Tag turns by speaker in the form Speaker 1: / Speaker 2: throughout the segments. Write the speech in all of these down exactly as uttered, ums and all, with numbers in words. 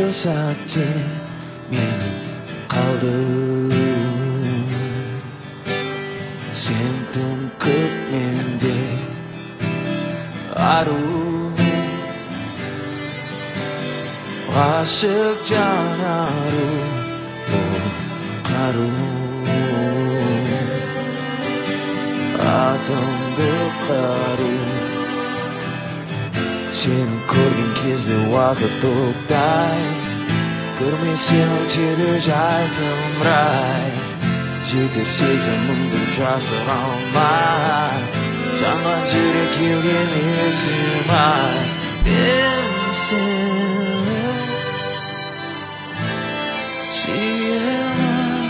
Speaker 1: sati meni kaldı. Sen tümküp mende aru, aşık canaru karu, adımdı karu. Senin көрген кезде уақыт тоқтай, көрмесем өтеді жай зымырай. Жетер сезімімді жасыра алмай, жанған жүрек кеудеме сыймай. Мен сені сүйемін,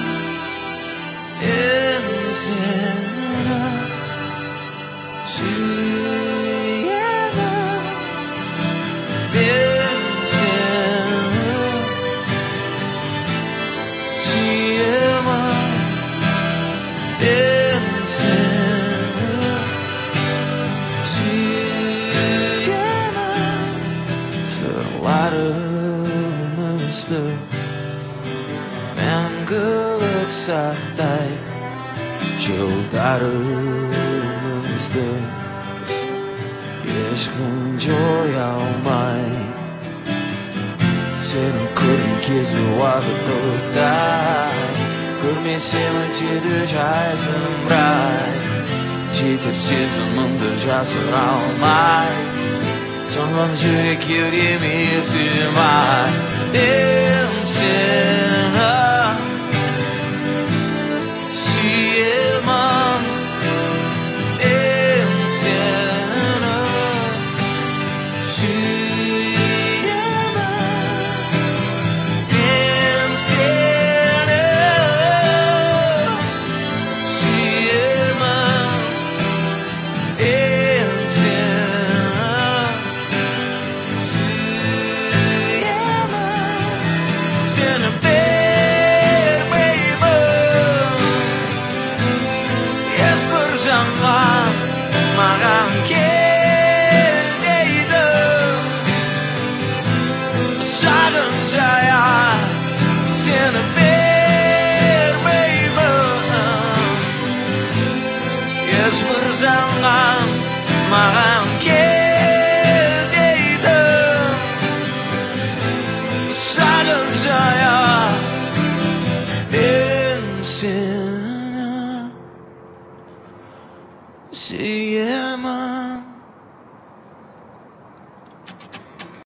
Speaker 1: мен сені сүйемін. Sırlarımızdı мәңгілік сақтай, жылдарымызды ешкім жоя алмай. Сенің көрген кезде уақыт тоқтай, көрмесем өтеді жай зымырай. Жетер сезімімді жасыра алмай, жанған жүрек кеудеме сыймай. Мен сені сүйемін, мен сені сүйемін, мен сені сүйемін, мен seni ешбір жанға маған кел дейді. Шағын жая сені бермеймін, ешбір жанға маған кел дейді. Шағын жая мен seni сүйемін.